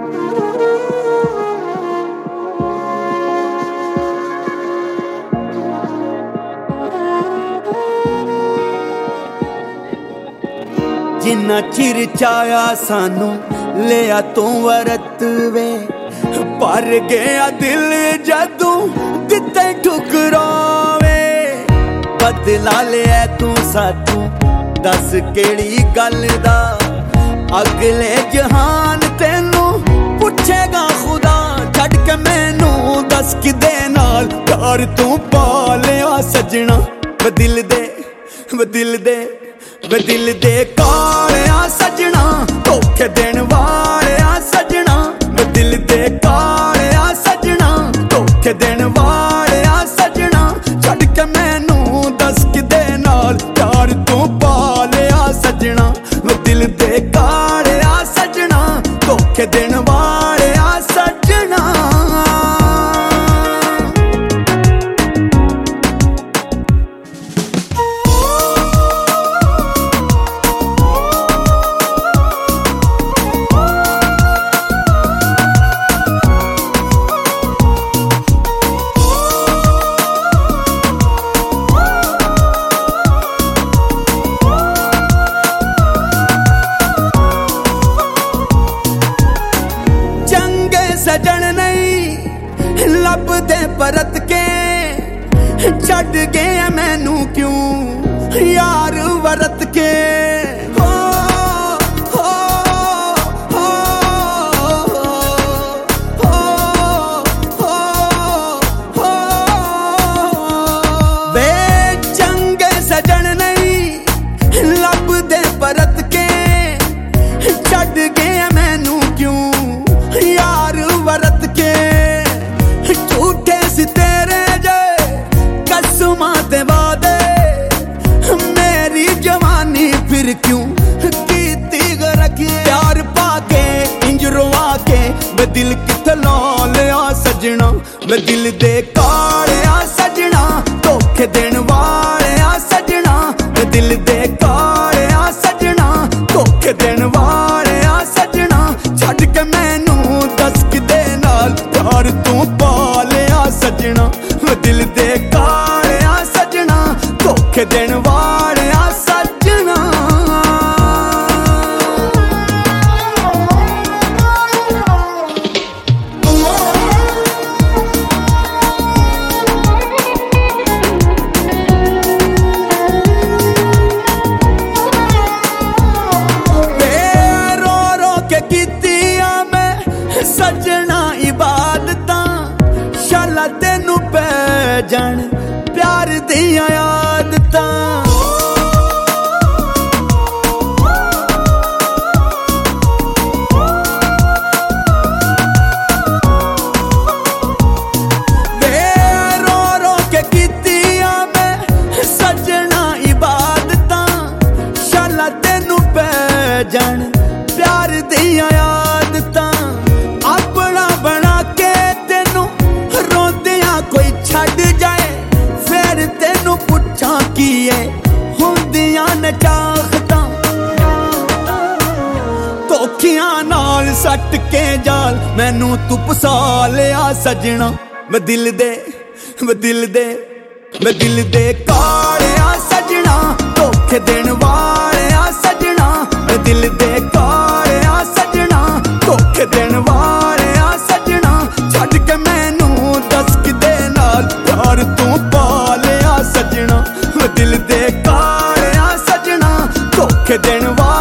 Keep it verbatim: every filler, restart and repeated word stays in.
जिन्ना चिर चाया सानू लिया तू वरत वे, पर गया दिल जदू दिते ठुकरावे। बदला लिया तू साथू दस केड़ी गल दा, अगले जहान तेनू पुछेगा खुदा। छड़ के मैनू दस किदे नाल प्यार तू पा लिया सजना। वे दिल दे वे दिल दे वे दिल दे कालिया सजना, धोखे देण वालिया सजना। वे दिल दे कालिया सजना, धोखे देण वालिया सजना। छड़ के मैनू दस किदे नाल प्यार तू पा लिया सजना। वे दिल दे कालिया सजना, धोखे देण वालिया सजना। सजन नहीं लभदे परत के, छड़ गए मैनू क्यों यार वरत के। हो हो हो हो हो हो वे चंगे सजन नहीं लभदे परत के, छड़ गए मैनू क्यों यार वरत के। झूठे सी तेरे जे कसमां ते वादे, मेरी जवानी फिर क्यों कीती गरकी। प्यार पाके इंज रुआ के वे दिल किथे ला लिया सजना। वे दिल दे कालिया सजना, धोखे देण वालिया सजना। वे दिल दे कालिया सजना, धोखे देण वालिया सजना। छड़ के मैनू दस किदे नाल प्यार तू पा लिया सजना। वे दिल दे कालिया सजना, धोखे देण वालिया सजना। सजना इबादतां शाला तेनू पै जान प्यार दियां आदतां। वे रो रो के कीतियां मैं सजना इबादतां, शाला तेनू पै जान प्यार दियां आदतां। अपना बना के तेनू रोंदियां कोई छड़ जाए, फिर तेनू पुछां की है हुंदियां ने चाहतां। धोखियां नाल सट के जाल मैनू तू फसा लिया सजना। वे दिल दे वे दिल दे वे दिल दे कालिया सजना, धोखे देण वालिया सजना। वे दिल दे कालिया सजना, धोखे देण वालिया सजना। छड़ के मैनू दस किदे नाल प्यार तू पा लिया सजना। वे दिल दे कालिया सजना, धोखे देण वालिया